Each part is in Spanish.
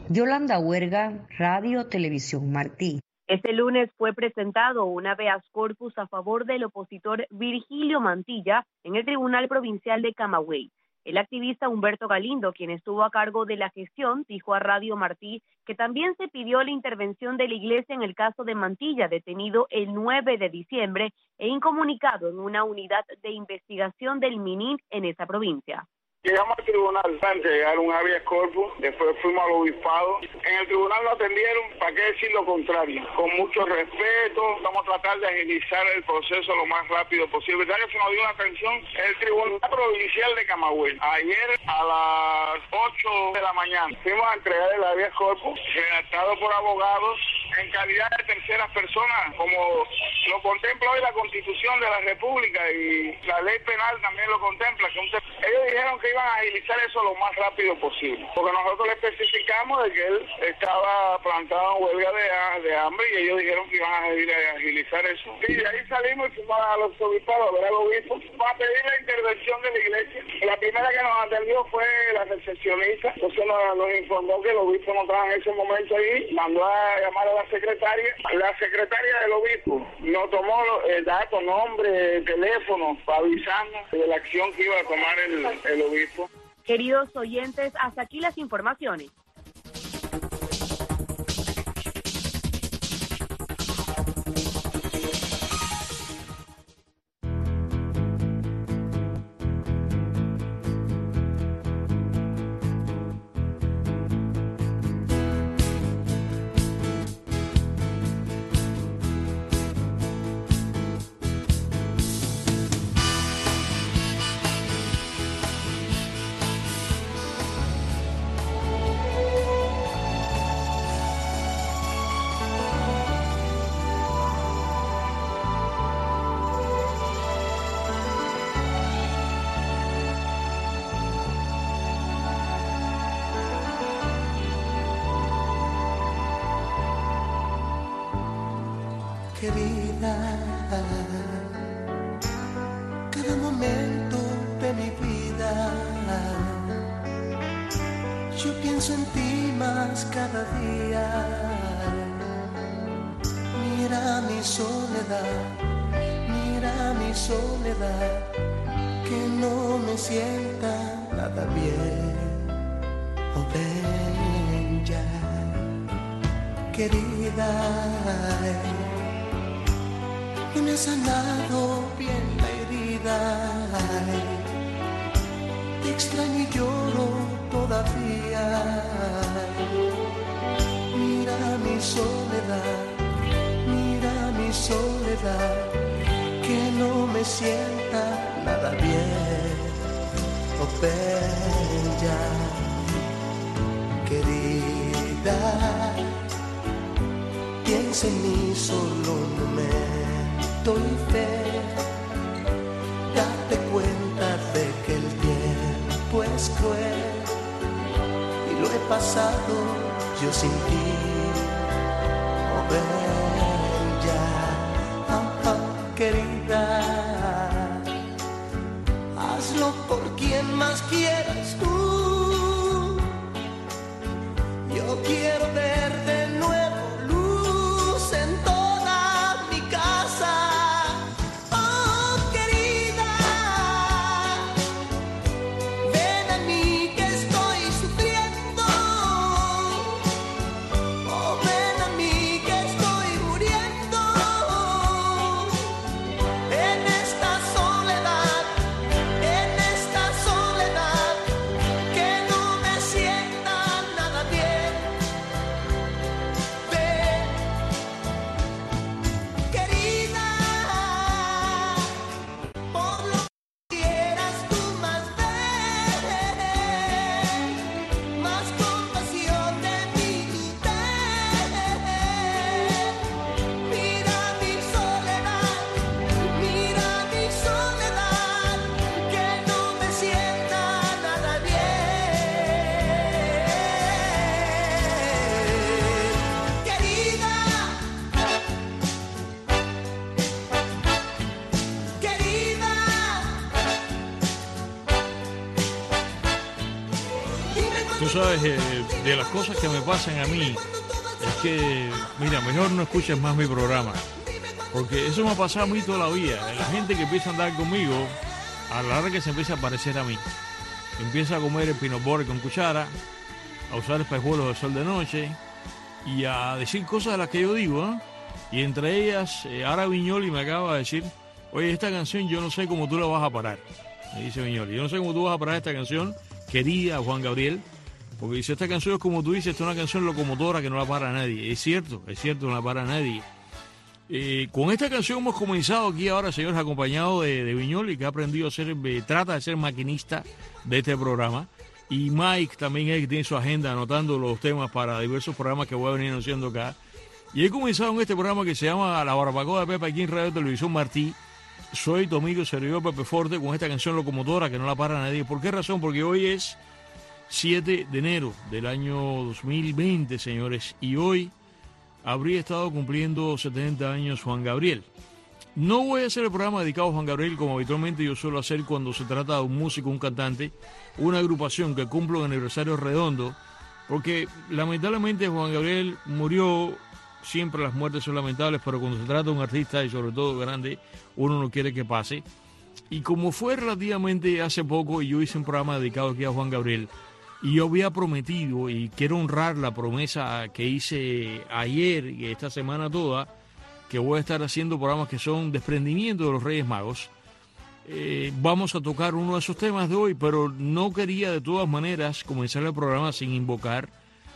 Yolanda Huerga, Radio Televisión Martí. Este lunes fue presentado un habeas corpus a favor del opositor Virgilio Mantilla en el Tribunal Provincial de Camagüey. El activista Humberto Galindo, quien estuvo a cargo de la gestión, dijo a Radio Martí que también se pidió la intervención de la Iglesia en el caso de Mantilla, detenido el 9 de diciembre e incomunicado en una unidad de investigación del MININ en esa provincia. Llegamos al tribunal antes de llegar un habeas corpus, después fuimos al obispado. En el tribunal nos atendieron, ¿para qué decir lo contrario? Con mucho respeto, vamos a tratar de agilizar el proceso lo más rápido posible. Ya que se nos dio una atención en el Tribunal Provincial de Camagüey. Ayer a las 8 de la mañana fuimos a entregar el habeas corpus, redactado por abogados, en calidad de terceras personas, como lo contempla hoy la Constitución de la República y la ley penal también lo contempla. Ellos dijeron que iban a agilizar eso lo más rápido posible, porque nosotros le especificamos de que él estaba plantado en huelga de hambre y ellos dijeron que iban a agilizar eso. Y de ahí salimos y fuimos a los obispados a ver al obispo para pedir la intervención de la iglesia. La primera que nos atendió fue la recepcionista, entonces nos informó que el obispo no estaba en ese momento ahí, mandó a llamar a la secretaria. La secretaria del obispo nos tomó el dato, nombre, teléfono, para avisarnos de la acción que iba a tomar el obispo. Queridos oyentes, hasta aquí las informaciones. Querida, cada momento de mi vida, yo pienso en ti más cada día. Mira mi soledad, que no me sienta nada bien. Oh, ven ya, querida. Y me ha sanado bien la herida. Te extraño y lloro todavía. Mira mi soledad, que no me sienta nada bien. Oh, ven ya, querida. Piensa en mí solo un momento y fe. Date cuenta de que el tiempo es cruel y lo he pasado yo sin ti. Oh, ven ya, querida. Hazlo por quien más quieras tú. Yo quiero ver de nuevo en toda mi casa. Oh, querida, ven a mí que estoy sufriendo. Oh, ven a mí que estoy muriendo. En esta soledad, sabes, de las cosas que me pasan a mí, es que, mira, mejor no escuches más mi programa. Porque eso me ha pasado a mí toda la vida. La gente que empieza a andar conmigo, a la hora que se empieza a parecer a mí, empieza a comer el peanut butter con cuchara, a usar espejuelos de sol de noche y a decir cosas de las que yo digo, ¿eh? Y entre ellas, Ara Viñoli me acaba de decir, oye, esta canción yo no sé cómo tú la vas a parar. Me dice Viñoli, yo no sé cómo tú vas a parar esta canción, querida Juan Gabriel, porque dice, esta canción es como tú dices, esta es una canción locomotora que no la para nadie. Es cierto, no la para nadie. Con esta canción hemos comenzado aquí ahora, señores, acompañado de Viñoli, que ha aprendido a ser, trata de ser maquinista de este programa. Y Mike también es que tiene su agenda anotando los temas para diversos programas que voy a venir anunciando acá. Y he comenzado en este programa que se llama La Barbacoa de Pepe aquí en Radio Televisión Martí. Soy tu amigo servidor Pepe Forte con esta canción locomotora que no la para nadie. ¿Por qué razón? Porque hoy es 7 de enero del año 2020, señores. Y hoy habría estado cumpliendo 70 años Juan Gabriel. No voy a hacer el programa dedicado a Juan Gabriel como habitualmente yo suelo hacer cuando se trata de un músico, un cantante, una agrupación que cumple un aniversario redondo, porque lamentablemente Juan Gabriel murió, siempre las muertes son lamentables, pero cuando se trata de un artista y sobre todo grande, uno no quiere que pase. Y como fue relativamente hace poco y yo hice un programa dedicado aquí a Juan Gabriel, y yo había prometido, y quiero honrar la promesa que hice ayer y esta semana toda, que voy a estar haciendo programas que son desprendimiento de los Reyes Magos. Vamos a tocar uno de esos temas de hoy, pero no quería de todas maneras comenzar el programa sin invocar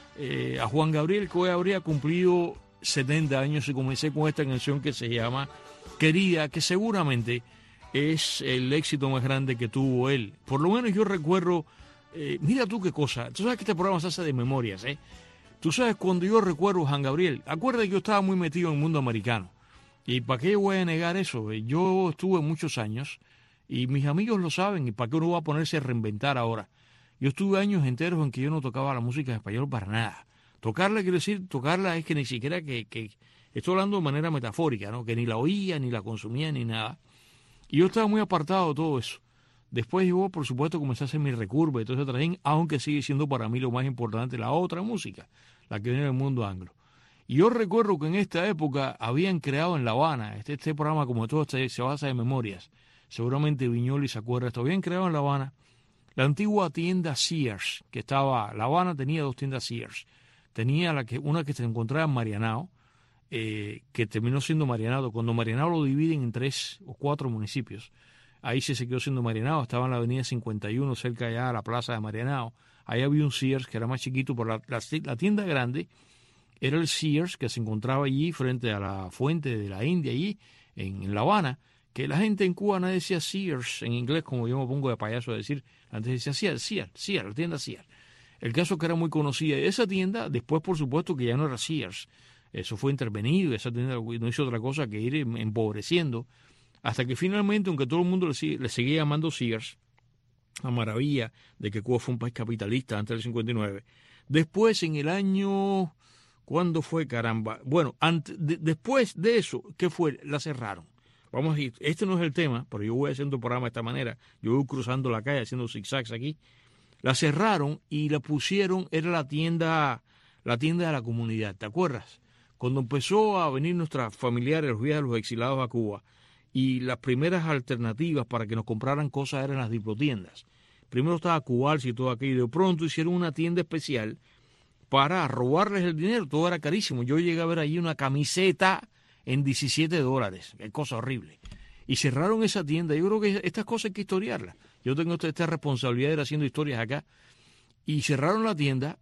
a Juan Gabriel, que hoy habría cumplido 70 años, y comencé con esta canción que se llama Querida, que seguramente es el éxito más grande que tuvo él. Por lo menos yo recuerdo, mira tú qué cosa, tú sabes que este programa se hace de memorias, ¿eh? Tú sabes, cuando yo recuerdo a Juan Gabriel, acuérdate que yo estaba muy metido en el mundo americano. ¿Y para qué voy a negar eso? Yo estuve muchos años, y mis amigos lo saben, ¿y para qué uno va a ponerse a reinventar ahora? Yo estuve años enteros en que yo no tocaba la música en español para nada. Tocarla, quiero decir, tocarla es que ni siquiera que estoy hablando de manera metafórica, ¿no? Que ni la oía, ni la consumía, ni nada. Y yo estaba muy apartado de todo eso. Después yo, por supuesto, comencé a hacer mi recurva y todo eso también, aunque sigue siendo para mí lo más importante la otra música, la que viene del mundo anglo. Y yo recuerdo que en esta época habían creado en La Habana, este programa como todo se basa en memorias, seguramente Viñoli se acuerda de esto, habían creado en La Habana la antigua tienda Sears, que estaba, La Habana tenía 2 tiendas Sears, tenía una que se encontraba en Marianao, que terminó siendo Marianao, cuando Marianao lo dividen en 3 o 4 municipios. Ahí se quedó siendo Marianao, estaba en la avenida 51, cerca allá a la plaza de Marianao. Ahí había un Sears que era más chiquito, pero la tienda grande era el Sears que se encontraba allí frente a la fuente de la India, allí en La Habana, que la gente en Cuba no decía Sears en inglés, como yo me pongo de payaso a decir, antes decía Sears, la tienda Sears. El caso es que era muy conocida. Esa tienda, después por supuesto que ya no era Sears, eso fue intervenido, esa tienda no hizo otra cosa que ir empobreciendo, hasta que finalmente, aunque todo el mundo le seguía llamando Sears, a maravilla de que Cuba fue un país capitalista antes del 59. Después, en el año... ¿Cuándo fue, caramba? Bueno, después de eso, ¿qué fue? La cerraron. Vamos a ir, este no es el tema, pero yo voy haciendo el programa de esta manera. Yo voy cruzando la calle, haciendo zigzags aquí. La cerraron y la pusieron, era la tienda de la comunidad, ¿te acuerdas? Cuando empezó a venir nuestros familiares, los viajes de los exilados a Cuba, y las primeras alternativas para que nos compraran cosas eran las diplotiendas. Primero estaba Cubals y todo aquello, y de pronto hicieron una tienda especial para robarles el dinero, todo era carísimo. Yo llegué a ver allí una camiseta en $17, qué cosa horrible. Y cerraron esa tienda. Yo creo que estas cosas hay que historiarlas. Yo tengo esta responsabilidad de ir haciendo historias acá. Y cerraron la tienda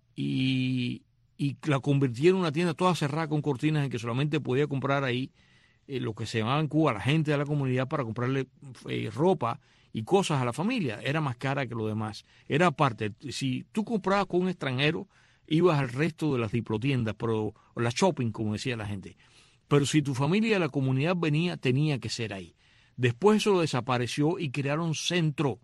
y la convirtieron en una tienda toda cerrada con cortinas en que solamente podía comprar ahí lo que se llamaba en Cuba la gente de la comunidad para comprarle ropa y cosas a la familia. Era más cara que lo demás. Era aparte, si tú comprabas con un extranjero, ibas al resto de las diplotiendas, o la shopping, como decía la gente. Pero si tu familia de la comunidad venía, tenía que ser ahí. Después eso lo desapareció y crearon Centro.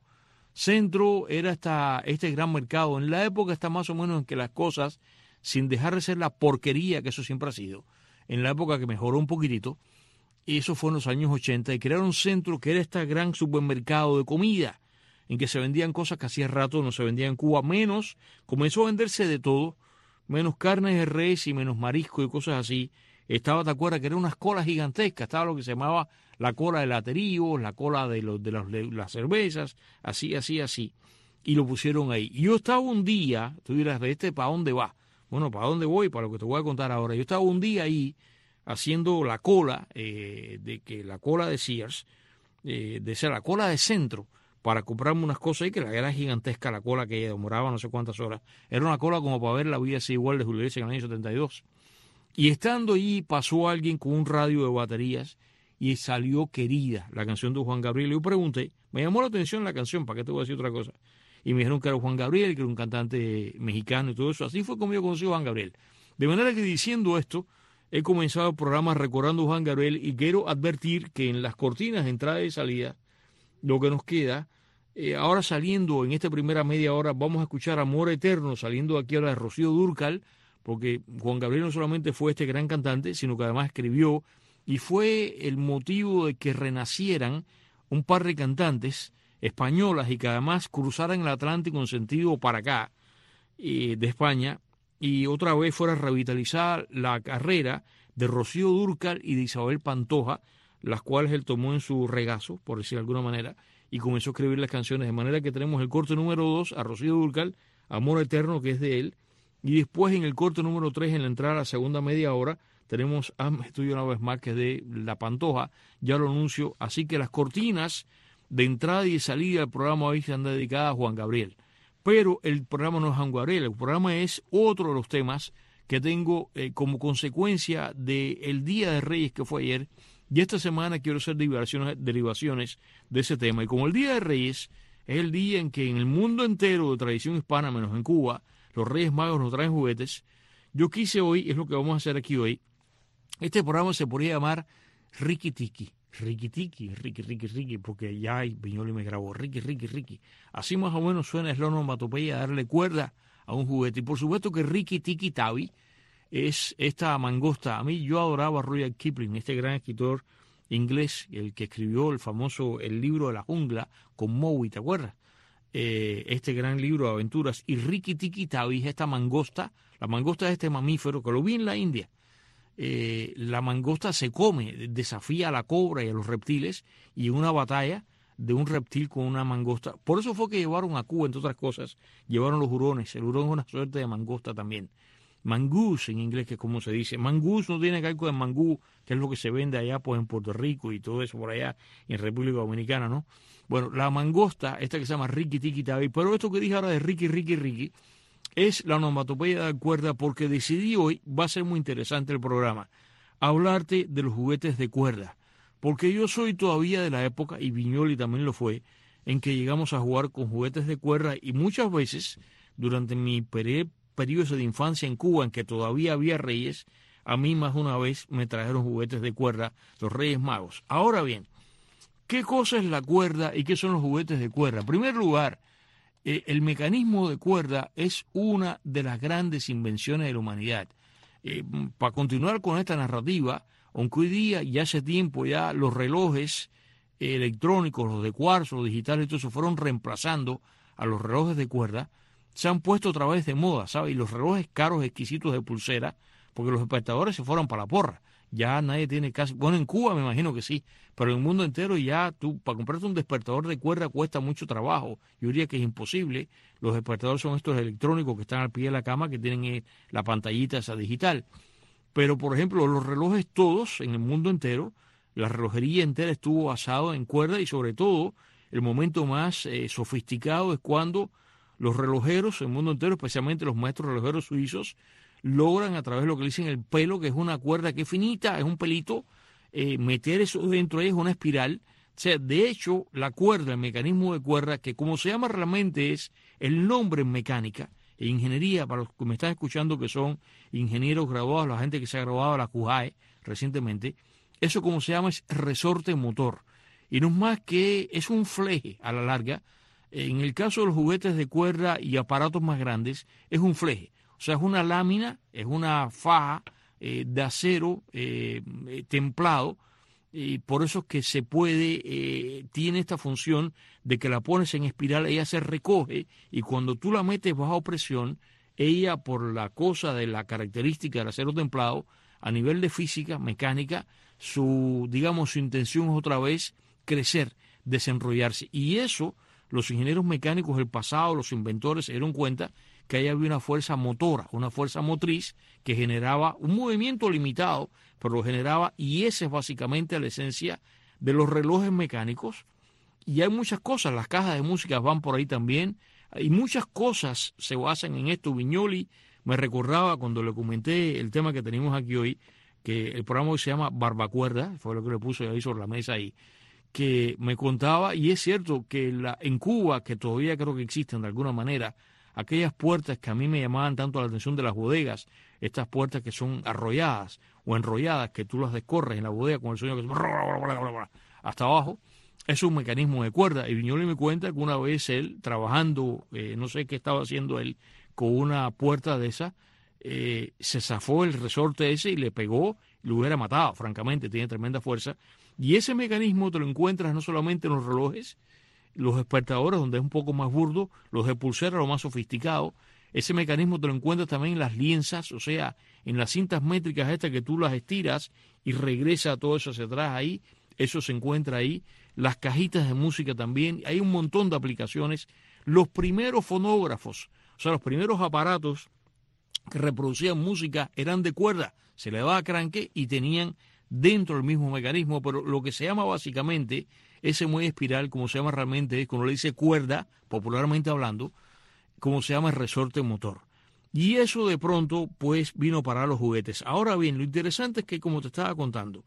Centro era este gran mercado. En la época está más o menos en que las cosas, sin dejar de ser la porquería que eso siempre ha sido, en la época que mejoró un poquitito, y eso fue en los años 80, y crearon Centro, que era este gran supermercado de comida. en que se vendían cosas que hacía rato no se vendían en Cuba, menos, comenzó a venderse de todo, menos carnes de res y menos marisco y cosas así. Estaba, ¿te acuerdas? Que eran unas colas gigantescas, estaba lo que se llamaba la cola de lateríos, la cola de las cervezas, así. Y lo pusieron ahí. Y yo estaba un día, tú dirás, ¿para dónde va? Bueno, ¿para dónde voy? Para lo que te voy a contar ahora. Yo estaba un día ahí haciendo la cola, la cola de Sears, la cola de centro, para comprarme unas cosas ahí, que era gigantesca la cola, que demoraba no sé cuántas horas. Era una cola como para ver la vida así igual de Julio Iglesias en el año 72. Y estando allí pasó alguien con un radio de baterías y salió Querida, la canción de Juan Gabriel. Y yo pregunté, me llamó la atención la canción, ¿para qué te voy a decir otra cosa? Y me dijeron que era Juan Gabriel, que era un cantante mexicano y todo eso. Así fue como yo conocí a Juan Gabriel. De manera que diciendo esto, he comenzado el programa recordando a Juan Gabriel y quiero advertir que en las cortinas de entrada y salida, lo que nos queda, ahora saliendo en esta primera media hora, vamos a escuchar Amor Eterno, saliendo aquí ahora de Rocío Dúrcal, porque Juan Gabriel no solamente fue este gran cantante, sino que además escribió y fue el motivo de que renacieran un par de cantantes españolas y que además cruzaran el Atlántico en sentido para acá de España y otra vez fuera revitalizada la carrera de Rocío Dúrcal y de Isabel Pantoja, las cuales él tomó en su regazo, por decir de alguna manera, y comenzó a escribir las canciones, de manera que tenemos el corte número 2 a Rocío Dúrcal, Amor Eterno, que es de él, y después en el corte número 3, en la entrada a la segunda media hora, tenemos Hazme Tuyo una vez más, que es de La Pantoja, ya lo anuncio, así que las cortinas de entrada y de salida del programa hoy se han dedicado a Juan Gabriel. Pero el programa no es Juan Gabriel, el programa es otro de los temas que tengo como consecuencia del Día de Reyes que fue ayer, y esta semana quiero hacer derivaciones de ese tema. Y como el Día de Reyes es el día en que en el mundo entero de tradición hispana, menos en Cuba, los Reyes Magos nos traen juguetes, yo quise hoy, es lo que vamos a hacer aquí hoy, este programa se podría llamar Ricky Tiki, porque ya Viñoli me grabó, Ricky. Así más o menos suena, es la onomatopeya, darle cuerda a un juguete. Y por supuesto que Ricky Tiki Tavi es esta mangosta. A mí yo adoraba a Rudyard Kipling, este gran escritor inglés, el que escribió el libro de la jungla con Mowgli, ¿te acuerdas? Este gran libro de aventuras. Y Ricky Tiki Tavi es esta mangosta. La mangosta es este mamífero que lo vi en la India. La mangosta se come, desafía a la cobra y a los reptiles, y en una batalla de un reptil con una mangosta. Por eso fue que llevaron a Cuba, entre otras cosas, llevaron los hurones. El hurón es una suerte de mangosta también. Mangús en inglés, que es como se dice. Mangús no tiene que ver con el mangú, que es lo que se vende allá pues en Puerto Rico y todo eso por allá en República Dominicana, ¿no? Bueno, la mangosta, esta que se llama Ricky Tiki Tavi, pero esto que dije ahora de Ricky, es la onomatopeya de cuerda, porque decidí hoy, va a ser muy interesante el programa, hablarte de los juguetes de cuerda, porque yo soy todavía de la época, y Viñoli también lo fue, en que llegamos a jugar con juguetes de cuerda, y muchas veces, durante mi periodo de infancia en Cuba, en que todavía había reyes, a mí más de una vez me trajeron juguetes de cuerda, los Reyes Magos. Ahora bien, ¿qué cosa es la cuerda y qué son los juguetes de cuerda? En primer lugar, el mecanismo de cuerda es una de las grandes invenciones de la humanidad. Para continuar con esta narrativa, aunque hoy día y hace tiempo ya los relojes electrónicos, los de cuarzo, los digitales, todo eso fueron reemplazando a los relojes de cuerda, se han puesto otra vez de moda, ¿sabes? Y los relojes caros, exquisitos de pulsera, porque los despertadores se fueron para la porra. Ya nadie tiene casi... Bueno, en Cuba me imagino que sí, pero en el mundo entero ya tú, para comprarte un despertador de cuerda cuesta mucho trabajo. Yo diría que es imposible. Los despertadores son estos electrónicos que están al pie de la cama, que tienen la pantallita esa digital. Pero, por ejemplo, los relojes todos, en el mundo entero, la relojería entera estuvo basado en cuerda, y sobre todo, el momento más sofisticado es cuando los relojeros, en el mundo entero, especialmente los maestros relojeros suizos, logran a través de lo que dicen el pelo, que es una cuerda que es finita, es un pelito, meter eso dentro de ella, es una espiral. O sea, de hecho, la cuerda, el mecanismo de cuerda, que como se llama realmente es el nombre en mecánica e ingeniería, para los que me están escuchando que son ingenieros graduados, la gente que se ha graduado a la CUJAE recientemente, eso como se llama es resorte motor. Y no es más que es un fleje a la larga. En el caso de los juguetes de cuerda y aparatos más grandes, es un fleje. O sea, es una lámina, es una faja de acero templado, Y por eso es que se puede, tiene esta función de que la pones en espiral, ella se recoge y cuando tú la metes bajo presión, ella por la cosa de la característica del acero templado, a nivel de física, mecánica, su intención es otra vez crecer, desenrollarse. Y eso, los ingenieros mecánicos del pasado, los inventores, se dieron cuenta que ahí había una fuerza motora, una fuerza motriz que generaba un movimiento limitado, pero lo generaba, y esa es básicamente la esencia de los relojes mecánicos. Y hay muchas cosas, las cajas de música van por ahí también, y muchas cosas se basan en esto. Viñoli me recordaba cuando le comenté el tema que tenemos aquí hoy, que el programa hoy se llama Barbacuerda, fue lo que le puso ahí sobre la mesa ahí, que me contaba, y es cierto que en Cuba, que todavía creo que existen de alguna manera, aquellas puertas que a mí me llamaban tanto la atención de las bodegas, estas puertas que son arrolladas o enrolladas, que tú las descorres en la bodega con el sonido que es hasta abajo, es un mecanismo de cuerda. Y Viñoli me cuenta que una vez él, trabajando, no sé qué estaba haciendo él, con una puerta de esa, se zafó el resorte ese y le pegó, lo hubiera matado, francamente, tiene tremenda fuerza. Y ese mecanismo te lo encuentras no solamente en los relojes, los despertadores, donde es un poco más burdo, los de pulsera, lo más sofisticado. Ese mecanismo te lo encuentras también en las lienzas, o sea, en las cintas métricas estas que tú las estiras y regresa todo eso hacia atrás ahí, eso se encuentra ahí. Las cajitas de música también, hay un montón de aplicaciones. Los primeros fonógrafos, o sea, los primeros aparatos que reproducían música eran de cuerda, se le daba cranque y tenían dentro el mismo mecanismo, pero lo que se llama básicamente ese muelle espiral, como se llama realmente, cuando le dice cuerda, popularmente hablando, como se llama el resorte motor. Y eso de pronto, pues, vino para los juguetes. Ahora bien, lo interesante es que, como te estaba contando,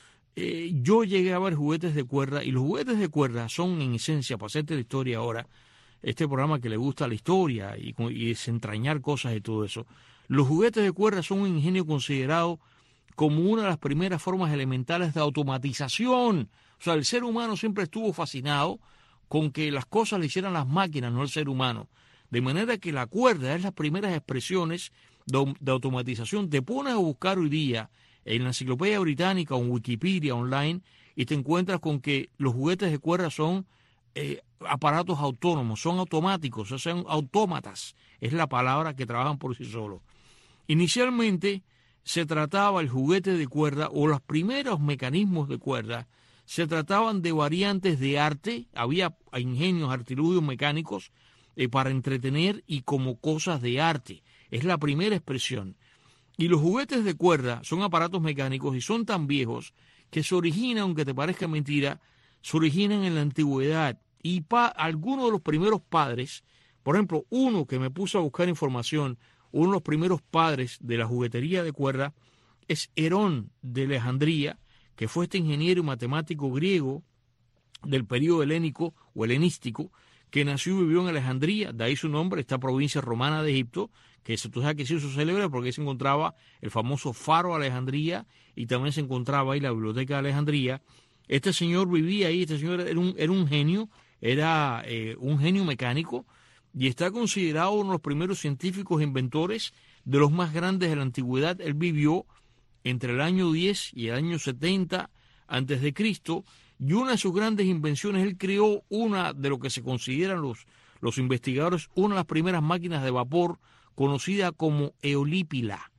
yo llegué a ver juguetes de cuerda, y los juguetes de cuerda son, en esencia, para hacerte la historia ahora, este programa que le gusta la historia y desentrañar cosas y todo eso, los juguetes de cuerda son un ingenio considerado como una de las primeras formas elementales de automatización. O sea, el ser humano siempre estuvo fascinado con que las cosas le hicieran las máquinas, no el ser humano. De manera que la cuerda es las primeras expresiones de automatización. Te pones a buscar hoy día en la Enciclopedia Británica o en Wikipedia online y te encuentras con que los juguetes de cuerda son aparatos autónomos, son automáticos, o sea, son autómatas. Es la palabra, que trabajan por sí solos. Inicialmente se trataba el juguete de cuerda, o los primeros mecanismos de cuerda, se trataban de variantes de arte, había ingenios, artilugios mecánicos para entretener y como cosas de arte. Es la primera expresión. Y los juguetes de cuerda son aparatos mecánicos y son tan viejos que se originan, aunque te parezca mentira, se originan en la antigüedad. Y algunos de los primeros padres, por ejemplo, uno que me puso a buscar información, uno de los primeros padres de la juguetería de cuerda es Herón de Alejandría, que fue este ingeniero y matemático griego del período helénico o helenístico, que nació y vivió en Alejandría, de ahí su nombre, esta provincia romana de Egipto, que tú sabes que se hizo célebre porque ahí se encontraba el famoso Faro de Alejandría y también se encontraba ahí la Biblioteca de Alejandría. Este señor vivía ahí, este señor era un genio, era un genio mecánico, y está considerado uno de los primeros científicos e inventores de los más grandes de la antigüedad. Él vivió entre el año 10 y el año 70 antes de Cristo, y una de sus grandes invenciones, él creó una de lo que se consideran los investigadores, una de las primeras máquinas de vapor conocida como eolípila.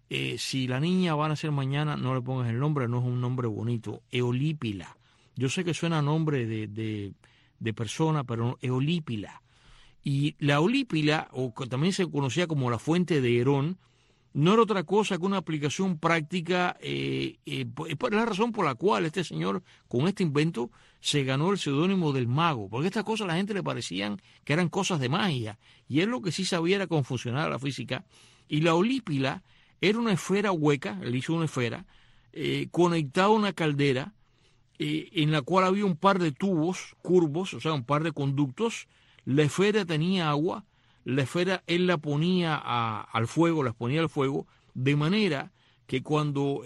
Si la niña va a nacer mañana, no le pongas el nombre, no es un nombre bonito, eolípila. Yo sé que suena a nombre de persona, pero eolípila. Y la eolípila, o que también se conocía como la fuente de Herón, no era otra cosa que una aplicación práctica, es la razón por la cual este señor, con este invento, se ganó el seudónimo del mago, porque estas cosas a la gente le parecían que eran cosas de magia, y él lo que sí sabía era cómo funcionaba la física. Y la eolípila era una esfera hueca, él hizo una esfera, conectada a una caldera, en la cual había un par de tubos curvos, o sea, un par de conductos. La esfera tenía agua, la esfera él la ponía al fuego, las ponía al fuego, de manera que cuando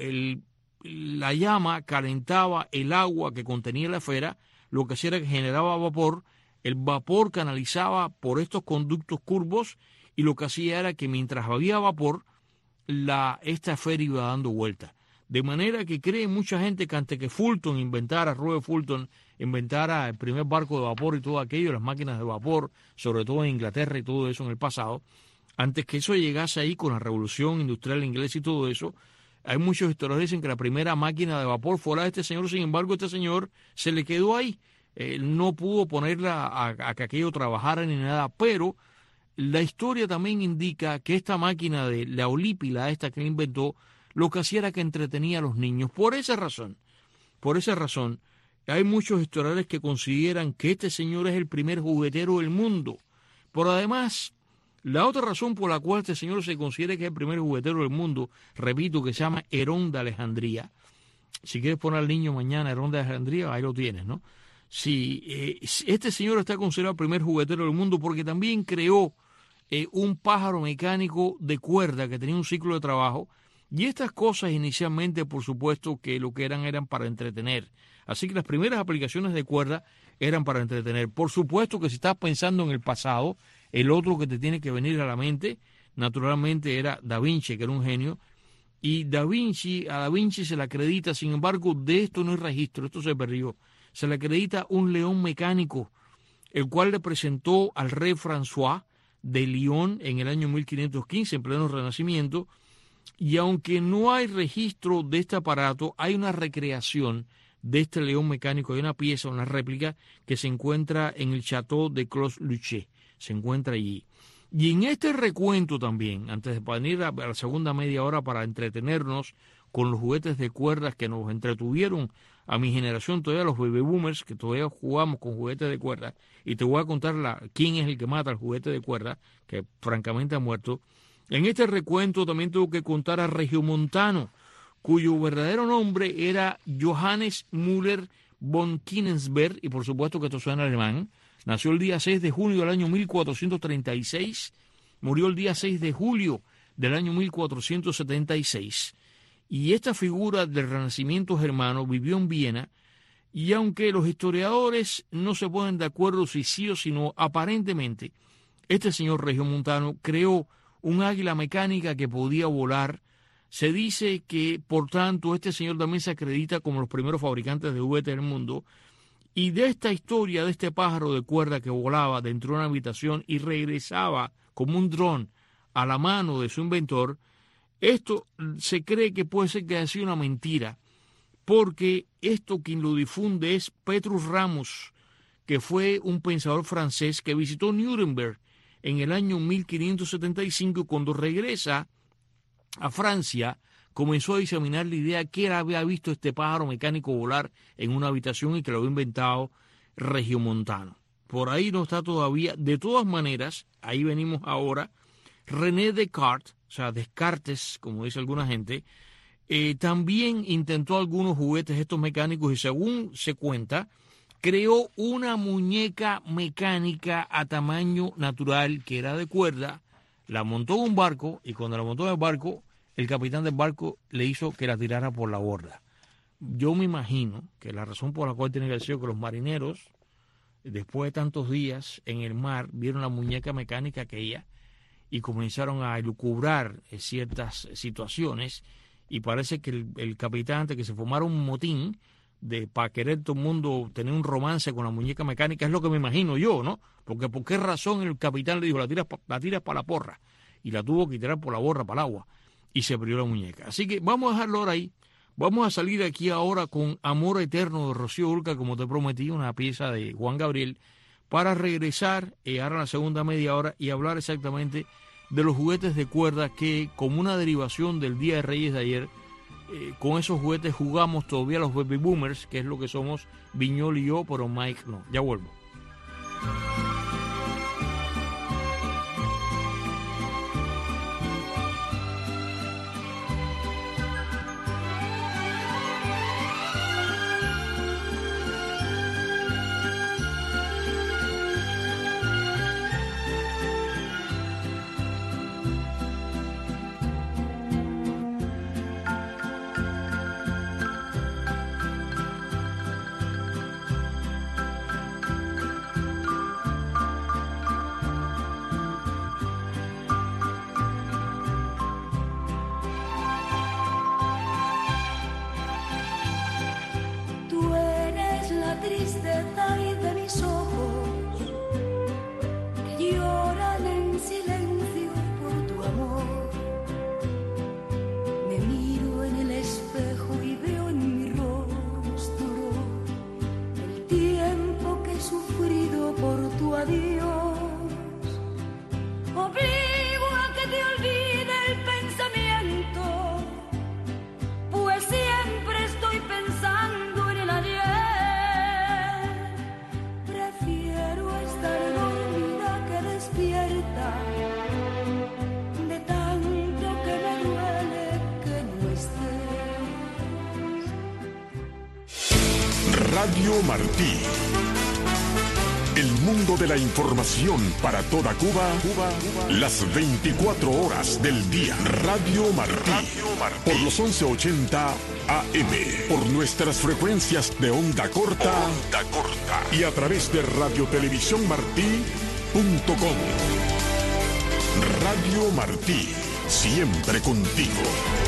la llama calentaba el agua que contenía la esfera, lo que hacía era que generaba vapor, el vapor canalizaba por estos conductos curvos y lo que hacía era que mientras había vapor, esta esfera iba dando vuelta. De manera que cree mucha gente que antes que Fulton inventara, Robert Fulton inventara el primer barco de vapor y todo aquello, las máquinas de vapor, sobre todo en Inglaterra y todo eso en el pasado, antes que eso llegase ahí con la revolución industrial inglesa y todo eso, hay muchos historiadores que dicen que la primera máquina de vapor fue la de este señor. Sin embargo, este señor se le quedó ahí. No pudo ponerla a que aquello trabajara ni nada, pero la historia también indica que esta máquina de la olípila, esta que él inventó, lo que hacía era que entretenía a los niños. Por esa razón, hay muchos historiadores que consideran que este señor es el primer juguetero del mundo. Pero además, la otra razón por la cual este señor se considera que es el primer juguetero del mundo, repito, que se llama Herón de Alejandría. Si quieres poner al niño mañana Herón de Alejandría, ahí lo tienes, ¿no? Sí, este señor está considerado el primer juguetero del mundo porque también creó un pájaro mecánico de cuerda que tenía un ciclo de trabajo, y estas cosas inicialmente, por supuesto, que lo que eran para entretener. Así que las primeras aplicaciones de cuerda eran para entretener. Por supuesto que si estás pensando en el pasado, el otro que te tiene que venir a la mente, naturalmente, era Da Vinci, que era un genio, y a Da Vinci se le acredita, sin embargo, de esto no hay registro, esto se perdió. Se le acredita un león mecánico, el cual le presentó al rey François de Lyon en el año 1515, en pleno Renacimiento, y aunque no hay registro de este aparato, hay una recreación de este león mecánico, hay una pieza, una réplica, que se encuentra en el Château de Clos-Lucé, se encuentra allí. Y en este recuento también, antes de venir a la segunda media hora para entretenernos con los juguetes de cuerdas que nos entretuvieron a mi generación, todavía los baby boomers, que todavía jugamos con juguetes de cuerda, y te voy a contar quién es el que mata al juguete de cuerda, que francamente ha muerto. En este recuento también tengo que contar a Regiomontano, cuyo verdadero nombre era Johannes Müller von Kienzberg, y por supuesto que esto suena alemán. Nació el día 6 de junio del año 1436, murió el día 6 de julio del año 1476. Y esta figura del Renacimiento germano vivió en Viena, y aunque los historiadores no se ponen de acuerdo si sí o si no, aparentemente este señor regiomontano creó un águila mecánica que podía volar. Se dice que, por tanto, este señor también se acredita como los primeros fabricantes de juguetes del mundo. Y de esta historia de este pájaro de cuerda que volaba dentro de una habitación y regresaba como un dron a la mano de su inventor, esto se cree que puede ser que haya sido una mentira, porque esto quien lo difunde es Petrus Ramus, que fue un pensador francés que visitó Nuremberg en el año 1575, y cuando regresa a Francia comenzó a diseminar la idea que él había visto este pájaro mecánico volar en una habitación y que lo había inventado Regiomontano. Por ahí no está todavía. De todas maneras, ahí venimos ahora. René Descartes, o sea, Descartes, como dice alguna gente, también intentó algunos juguetes estos mecánicos y, según se cuenta, creó una muñeca mecánica a tamaño natural que era de cuerda, la montó en un barco, y cuando la montó en el barco, el capitán del barco le hizo que la tirara por la borda. Yo me imagino que la razón por la cual tiene que ser que los marineros, después de tantos días en el mar, vieron la muñeca mecánica aquella y comenzaron a elucubrar ciertas situaciones, y parece que el capitán, antes que se formara un motín para querer todo el mundo tener un romance con la muñeca mecánica, es lo que me imagino yo, ¿no? Porque ¿por qué razón el capitán le dijo la tiras para la porra? Y la tuvo que tirar por la borra para el agua, y se abrió la muñeca. Así que vamos a dejarlo ahora ahí. Vamos a salir aquí ahora con Amor Eterno de Rocío Dúrcal, como te prometí, una pieza de Juan Gabriel, para regresar ahora a la segunda media hora y hablar exactamente de los juguetes de cuerda que, como una derivación del Día de Reyes de ayer, con esos juguetes jugamos todavía los baby boomers, que es lo que somos Viñol y yo, pero Mike no. Ya vuelvo. Radio Martí. El mundo de la información para toda Cuba, las 24 horas del día. Radio Martí. Por los 1180 AM. Por nuestras frecuencias de onda corta. Y a través de radiotelevisiónmartí.com. Radio Martí. Siempre contigo.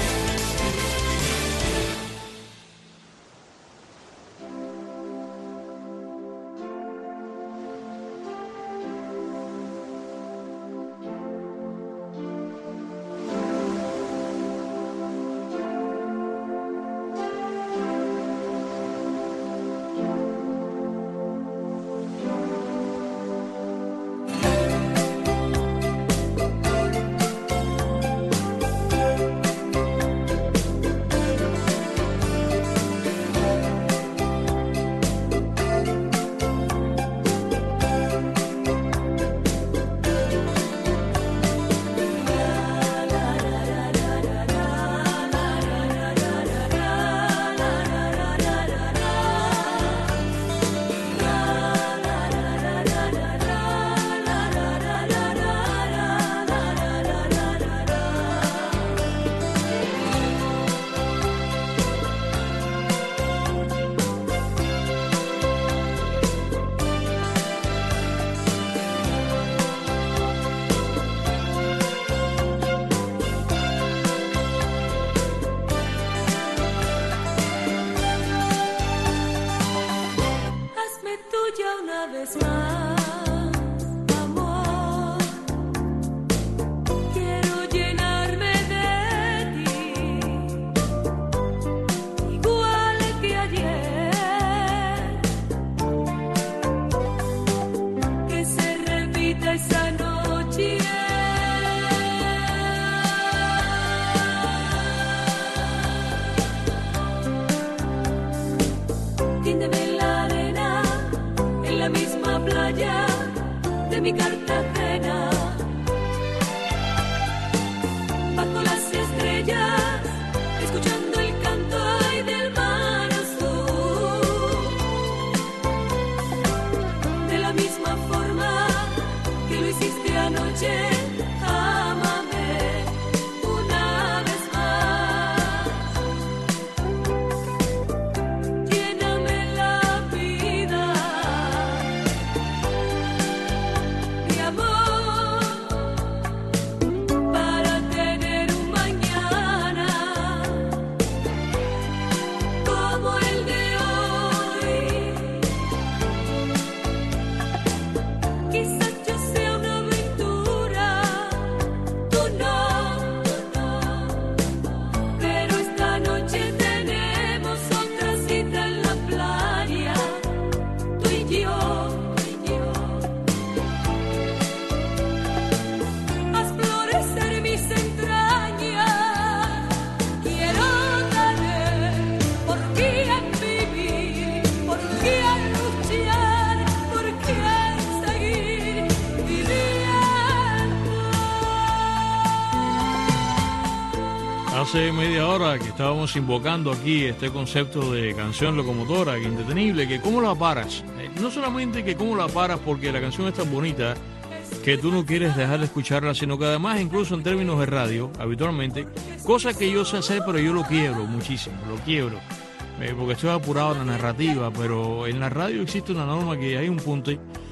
Hace media hora que estábamos invocando aquí este concepto de canción locomotora, que indetenible, que cómo la paras. No solamente que cómo la paras porque la canción es tan bonita que tú no quieres dejar de escucharla, sino que además incluso en términos de radio, habitualmente, cosa que yo sé hacer, pero yo lo quiebro muchísimo, lo quiebro, porque estoy apurado en la narrativa, pero en la radio existe una norma que hay un punto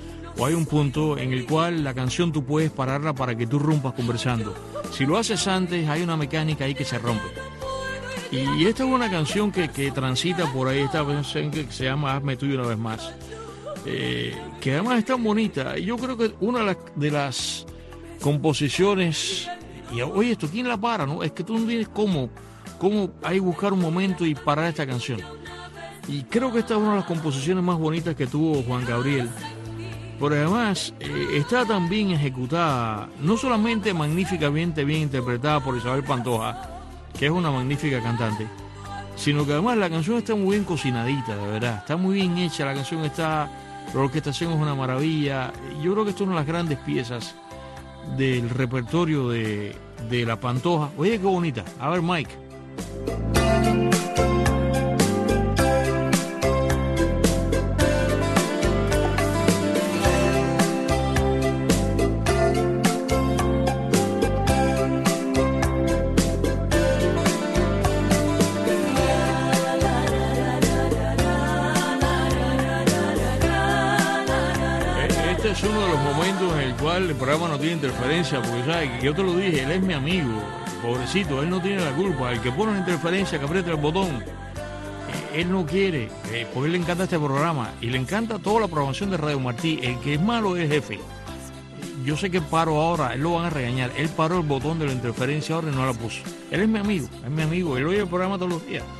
en el cual la canción tú puedes pararla para que tú rompas conversando. Si lo haces antes, hay una mecánica ahí que se rompe. Y esta es una canción que transita por ahí, esta canción que se llama Hazme Tuyo Una Vez Más, que además es tan bonita. Y yo creo que una de las composiciones, y oye, esto, ¿quién la para? ¿No? Es que tú no tienes cómo ahí buscar un momento y parar esta canción. Y creo que esta es una de las composiciones más bonitas que tuvo Juan Gabriel. Pero además está tan bien ejecutada, no solamente magníficamente bien interpretada por Isabel Pantoja, que es una magnífica cantante, sino que además la canción está muy bien cocinadita, de verdad, está muy bien hecha, la canción está, la orquestación es una maravilla. Yo creo que esta es una de las grandes piezas del repertorio de la Pantoja. Oye, qué bonita. A ver, Mike. es uno de los momentos en el cual el programa no tiene interferencia, porque ¿sabes? Yo te lo dije, él es mi amigo, pobrecito, él no tiene la culpa. El que pone la interferencia, que aprieta el botón, él no quiere, porque él le encanta este programa y le encanta toda la programación de Radio Martí. El que es malo es el jefe. Yo sé que paro ahora, él lo van a regañar. Él paró el botón de la interferencia ahora y no la puso. Él es mi amigo, él oye el programa todos los días.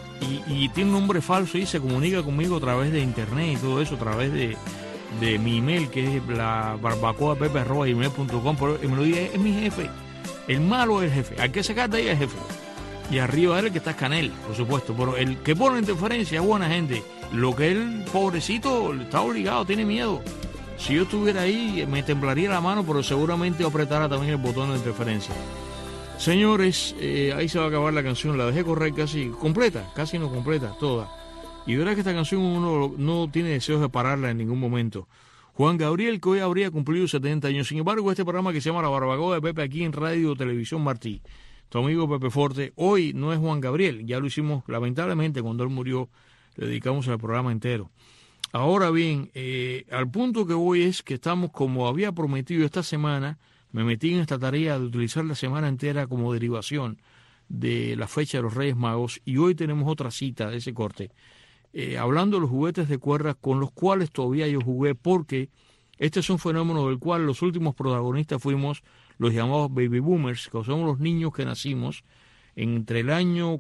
Y tiene un nombre falso y se comunica conmigo a través de internet y todo eso, a través de mi email, que es la barbacoapepe@gmail.com. Pero me lo dice, es mi jefe. El malo es el jefe. Al que se cata ahí es el jefe. Y arriba de él que está Canel, por supuesto. Pero el que pone la interferencia es buena gente. Lo que él, pobrecito, está obligado, tiene miedo. Si yo estuviera ahí, me temblaría la mano, pero seguramente apretara también el botón de interferencia. Señores, ahí se va a acabar la canción. La dejé correr casi completa, casi no completa, toda. Y verá que esta canción uno no tiene deseos de pararla en ningún momento. Juan Gabriel, que hoy habría cumplido 70 años. Sin embargo, este programa que se llama La Barbacoa de Pepe, aquí en Radio Televisión Martí, tu amigo Pepe Forte, hoy no es Juan Gabriel. Ya lo hicimos, lamentablemente, cuando él murió, le dedicamos el programa entero. Ahora bien, al punto que voy es que estamos, como había prometido esta semana, me metí en esta tarea de utilizar la semana entera como derivación de la fecha de los Reyes Magos, y hoy tenemos otra cita de ese corte, hablando de los juguetes de cuerda con los cuales todavía yo jugué, porque este es un fenómeno del cual los últimos protagonistas fuimos los llamados baby boomers, que son los niños que nacimos entre el año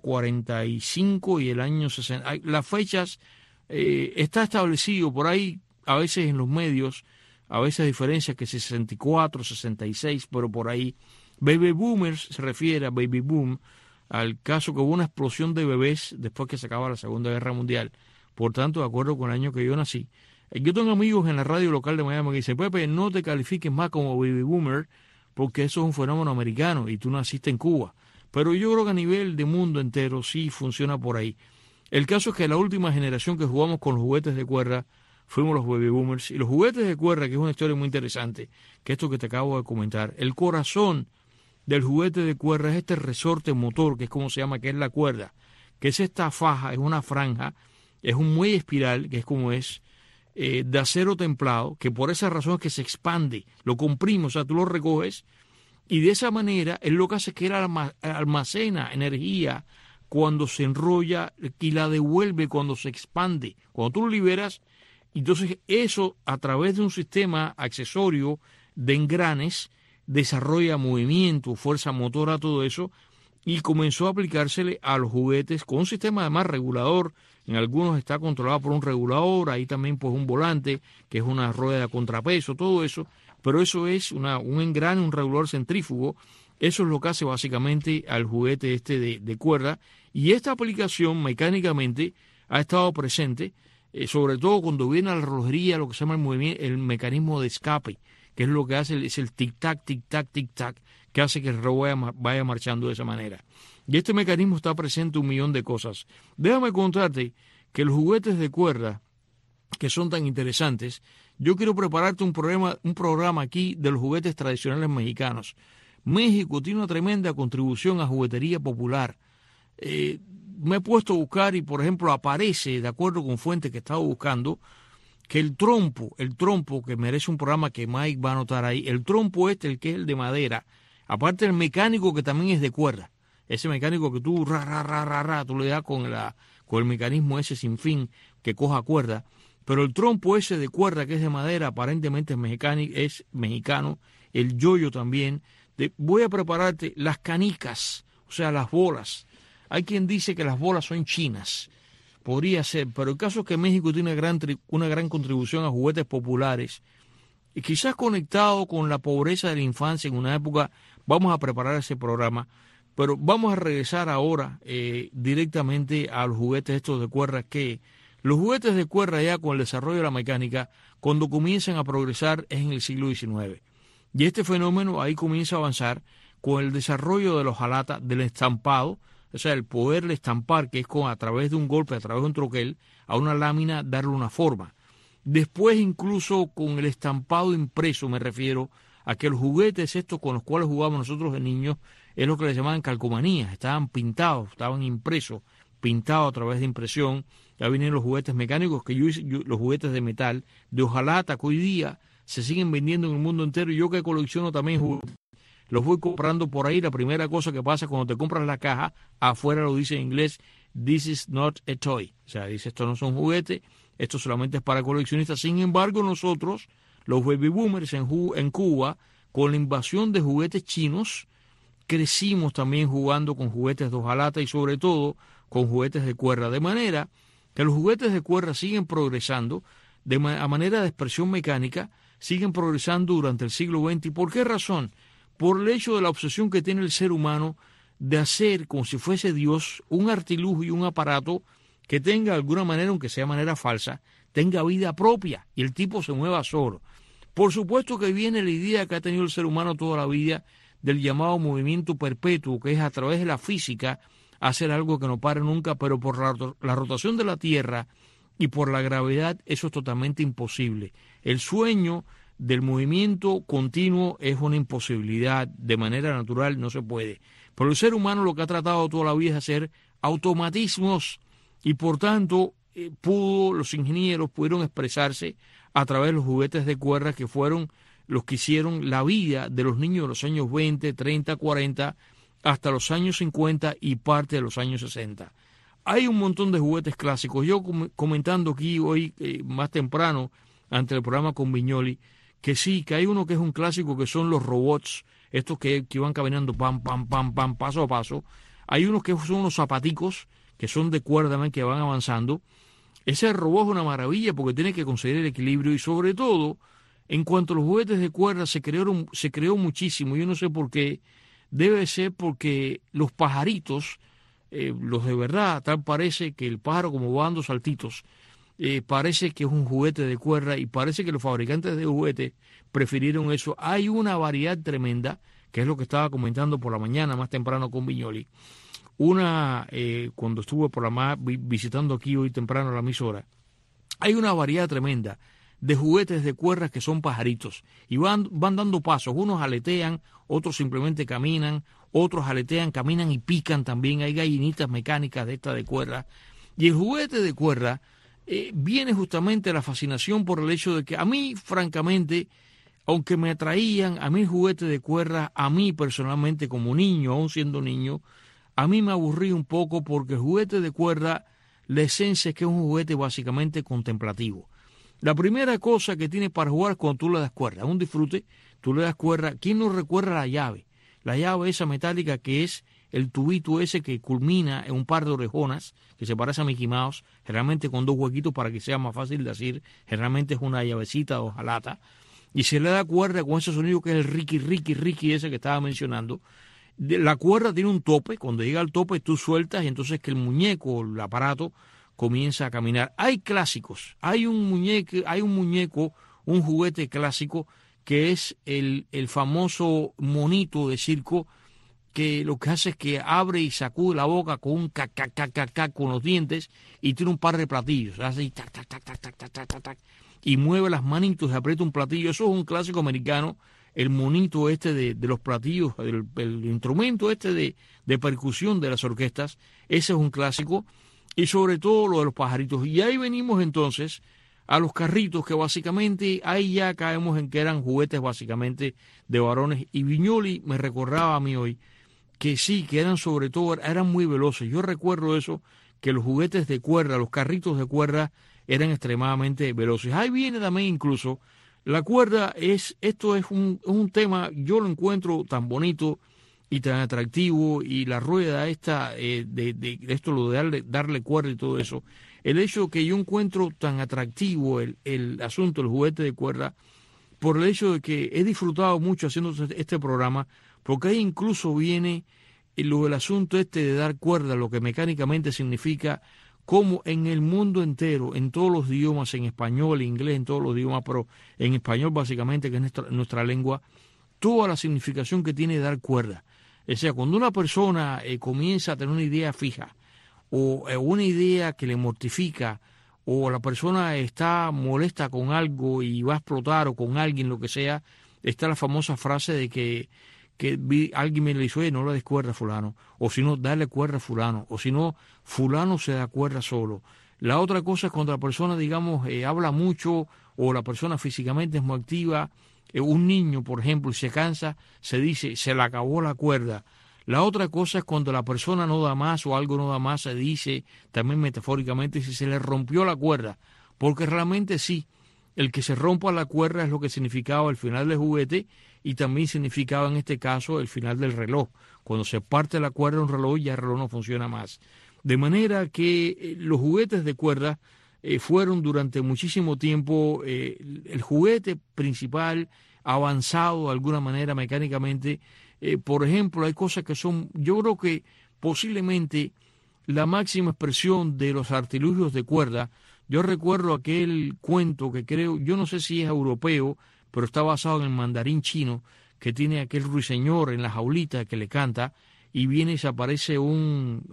45 y el año 60. Las fechas está establecido por ahí, a veces en los medios, a veces diferencias que 64, 66, pero por ahí. Baby boomers se refiere a baby boom, al caso que hubo una explosión de bebés después que se acaba la Segunda Guerra Mundial. Por tanto, de acuerdo con el año que yo nací. Yo tengo amigos en la radio local de Miami que dicen, Pepe, no te califiques más como baby boomer, porque eso es un fenómeno americano y tú naciste en Cuba. Pero yo creo que a nivel de mundo entero sí funciona por ahí. El caso es que la última generación que jugamos con los juguetes de cuerda fuimos los baby boomers. Y los juguetes de cuerda, que es una historia muy interesante, que esto que te acabo de comentar, el corazón del juguete de cuerda es este resorte motor, que es como se llama, que es la cuerda, que es esta faja, es una franja, es un muelle espiral, que es como es, de acero templado, que por esa razón es que se expande, lo comprime, o sea, tú lo recoges, y de esa manera es lo que hace que él almacena energía cuando se enrolla y la devuelve cuando se expande. Cuando tú lo liberas, entonces eso a través de un sistema accesorio de engranes desarrolla movimiento, fuerza motora, todo eso, y comenzó a aplicársele a los juguetes con un sistema además regulador. En algunos está controlado por un regulador, ahí también pues un volante, que es una rueda de contrapeso, todo eso, pero eso es un engrane, un regulador centrífugo. Eso es lo que hace básicamente al juguete este de cuerda, y esta aplicación mecánicamente ha estado presente, sobre todo cuando viene a la relojería, lo que se llama el movimiento, el mecanismo de escape, que es lo que hace, es el tic-tac, tic-tac, tic-tac, que hace que el reloj vaya marchando de esa manera. Y este mecanismo está presente en un millón de cosas. Déjame contarte que los juguetes de cuerda, que son tan interesantes, yo quiero prepararte un programa aquí de los juguetes tradicionales mexicanos. México tiene una tremenda contribución a juguetería popular. Me he puesto a buscar y, por ejemplo, aparece, de acuerdo con fuentes que he estado buscando, que el trompo, que merece un programa que Mike va a anotar ahí, el trompo el que es el de madera, aparte del mecánico que también es de cuerda, ese mecánico que tú tú le das con el mecanismo ese sin fin que coja cuerda, pero el trompo ese de cuerda que es de madera aparentemente es mexicano, el yoyo también. Voy a prepararte las canicas, o sea, las bolas. Hay quien dice que las bolas son chinas. Podría ser, pero el caso es que México tiene una gran contribución a juguetes populares. Y quizás conectado con la pobreza de la infancia en una época, vamos a preparar ese programa. Pero vamos a regresar ahora directamente a los juguetes estos de cuerda, que los juguetes de cuerda ya con el desarrollo de la mecánica, cuando comienzan a progresar es en el siglo XIX. Y este fenómeno ahí comienza a avanzar con el desarrollo de los ojalatas, del estampado, o sea, el poderle estampar, que es a través de un golpe, a través de un troquel, a una lámina darle una forma. Después incluso con el estampado impreso, me refiero a que los juguetes estos con los cuales jugábamos nosotros de niños, es lo que le llamaban calcomanías, estaban pintados, estaban impresos, pintados a través de impresión. Ya vienen los juguetes mecánicos, los juguetes de metal, de hojalata, que hoy día se siguen vendiendo en el mundo entero. Y yo que colecciono también juguetes, los voy comprando por ahí. La primera cosa que pasa cuando te compras la caja, afuera lo dice en inglés, "This is not a toy". O sea, dice, esto no son juguetes, esto solamente es para coleccionistas. Sin embargo, nosotros, los baby boomers en Cuba, con la invasión de juguetes chinos, crecimos también jugando con juguetes de hojalata y sobre todo con juguetes de cuerda. De manera que los juguetes de cuerda siguen progresando a manera de expresión mecánica, siguen progresando durante el siglo XX. ¿Y por qué razón? Por el hecho de la obsesión que tiene el ser humano de hacer como si fuese Dios un artilugio y un aparato que tenga de alguna manera, aunque sea manera falsa, tenga vida propia y el tipo se mueva solo. Por supuesto que viene la idea que ha tenido el ser humano toda la vida del llamado movimiento perpetuo, que es a través de la física hacer algo que no pare nunca, pero por la rotación de la Tierra y por la gravedad eso es totalmente imposible. El sueño del movimiento continuo es una imposibilidad, de manera natural no se puede. Pero el ser humano lo que ha tratado toda la vida es hacer automatismos y por tanto los ingenieros pudieron expresarse a través de los juguetes de cuerda que fueron los que hicieron la vida de los niños de los años 20, 30, 40, hasta los años 50 y parte de los años 60. Hay un montón de juguetes clásicos. Yo comentando aquí hoy, más temprano, ante el programa con Viñoli, que sí, que hay uno que es un clásico, que son los robots, estos que van caminando pam, pam, pam, pam, paso a paso. Hay unos que son unos zapaticos, que son de cuerda, que van avanzando. Ese robot es una maravilla porque tiene que conseguir el equilibrio y sobre todo, en cuanto a los juguetes de cuerda, se creó muchísimo. Yo no sé por qué. Debe ser porque los pajaritos, los de verdad, tal parece que el pájaro como va dando saltitos, parece que es un juguete de cuerda y parece que los fabricantes de juguetes prefirieron eso. Hay una variedad tremenda, que es lo que estaba comentando por la mañana más temprano con Viñoli. Cuando estuve visitando aquí hoy temprano la emisora, hay una variedad tremenda de juguetes de cuerdas que son pajaritos y van dando pasos. Unos aletean, otros simplemente caminan, otros aletean, caminan y pican también. Hay gallinitas mecánicas de estas de cuerda. Y el juguete de cuerda viene justamente la fascinación por el hecho de que a mí, francamente, aunque me atraían a mí juguetes de cuerda, a mí personalmente como niño, aún siendo niño, a mí me aburrí un poco porque el juguete de cuerda, la esencia es que es un juguete básicamente contemplativo. La primera cosa que tiene para jugar es cuando tú le das cuerda, es un disfrute, tú le das cuerda. ¿Quién no recuerda la llave? La llave esa metálica que es el tubito ese que culmina en un par de orejonas, que se parece a Mickey Mouse, generalmente con dos huequitos para que sea más fácil de decir, generalmente es una llavecita o hojalata, y se le da cuerda con ese sonido que es el riqui ese que estaba mencionando. La cuerda tiene un tope, cuando llega al tope tú sueltas y entonces que el muñeco, el aparato, comienza a caminar. Hay clásicos, hay un muñeco, un juguete clásico que es el famoso monito de circo que lo que hace es que abre y sacude la boca con un cac con los dientes y tiene un par de platillos, hace tac tac y mueve las manitos y aprieta un platillo. Eso es un clásico americano, el monito este de los platillos, el instrumento este de percusión de las orquestas. Ese es un clásico. Y sobre todo lo de los pajaritos. Y ahí venimos entonces a los carritos, que básicamente ahí ya caemos en que eran juguetes básicamente de varones. Y Viñoli me recordaba a mí hoy que sí, que eran sobre todo, eran muy veloces. Yo recuerdo eso, que los juguetes de cuerda, los carritos de cuerda eran extremadamente veloces. Ahí viene también incluso la cuerda, esto es un tema, yo lo encuentro tan bonito y tan atractivo, y la rueda esta, de esto, lo de darle cuerda y todo eso, el hecho que yo encuentro tan atractivo el asunto del juguete de cuerda, por el hecho de que he disfrutado mucho haciendo este programa, porque ahí incluso viene el asunto este de dar cuerda, lo que mecánicamente significa, como en el mundo entero, en todos los idiomas, en español, en inglés, en todos los idiomas, pero en español básicamente, que es nuestra lengua, toda la significación que tiene dar cuerda. O sea, cuando una persona comienza a tener una idea fija o una idea que le mortifica, o la persona está molesta con algo y va a explotar, o con alguien, lo que sea, está la famosa frase de que alguien me le dice, oye, no le des cuerda a fulano, o si no, dale cuerda a fulano, o si no, fulano se da cuerda solo. La otra cosa es cuando la persona, digamos, habla mucho o la persona físicamente es muy activa, un niño, por ejemplo, y se cansa, se dice, se le acabó la cuerda. La otra cosa es cuando la persona no da más o algo no da más, se dice también metafóricamente si se le rompió la cuerda, porque realmente sí, el que se rompa la cuerda es lo que significaba el final del juguete y también significaba en este caso el final del reloj. Cuando se parte la cuerda de un reloj, ya el reloj no funciona más. De manera que los juguetes de cuerda fueron durante muchísimo tiempo el juguete principal, avanzado de alguna manera mecánicamente. Por ejemplo, hay cosas que son, yo creo que posiblemente la máxima expresión de los artilugios de cuerda. Yo recuerdo aquel cuento que creo, yo no sé si es europeo, pero está basado en el mandarín chino, que tiene aquel ruiseñor en la jaulita que le canta, y viene y se aparece un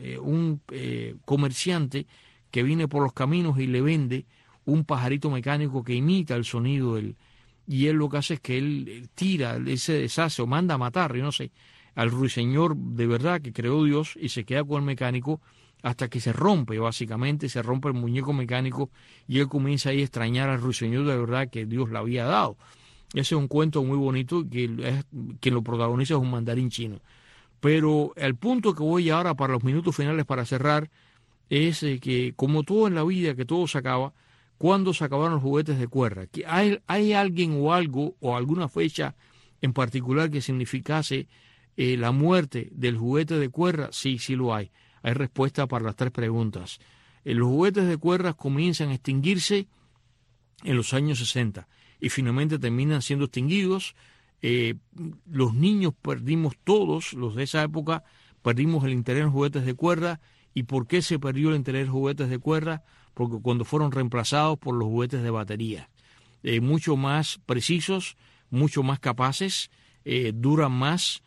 comerciante que viene por los caminos y le vende un pajarito mecánico que imita el sonido y él lo que hace es que él tira, él se deshace o manda a matar, yo no sé, al ruiseñor de verdad que creó Dios y se queda con el mecánico hasta que se rompe, básicamente, se rompe el muñeco mecánico y él comienza ahí a extrañar al ruiseñor de verdad que Dios le había dado. Ese es un cuento muy bonito que quien lo protagoniza es un mandarín chino. Pero el punto que voy ahora para los minutos finales para cerrar es que como todo en la vida, que todo se acaba, ¿cuándo se acabaron los juguetes de cuerda? ¿Hay alguien o algo o alguna fecha en particular que significase la muerte del juguete de cuerda? Sí, sí lo hay. Hay respuesta para las tres preguntas. Los juguetes de cuerdas comienzan a extinguirse en los años 60 y finalmente terminan siendo extinguidos. Los niños perdimos todos, los de esa época, perdimos el interés en los juguetes de cuerda. ¿Y por qué se perdió el interés en los juguetes de cuerda? Porque cuando fueron reemplazados por los juguetes de batería, mucho más precisos, mucho más capaces, duran más.